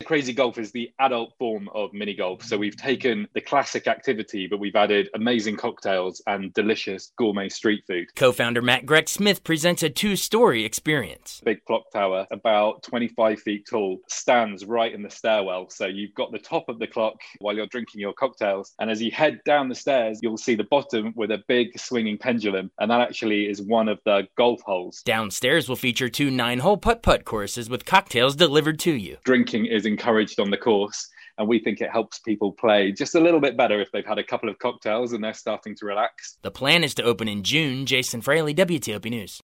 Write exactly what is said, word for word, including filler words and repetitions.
Crazy Golf is the adult form of mini golf. So we've taken the classic activity, but we've added amazing cocktails and delicious gourmet street food. Co-founder Matt Grech-Smith presents a two-story experience. Big clock tower, about twenty-five feet tall, stands right in the stairwell. So you've got the top of the clock while you're drinking your cocktails. And as you head down the stairs, you'll see the bottom with a big swinging pendulum. And that actually is one of the golf holes. Downstairs will feature two nine-hole putt-putt courses with cocktails delivered to you. Drinking is encouraged on the course, and we think it helps people play just a little bit better if they've had a couple of cocktails and they're starting to relax. The plan is to open in June. Jason Fraley, W T O P News.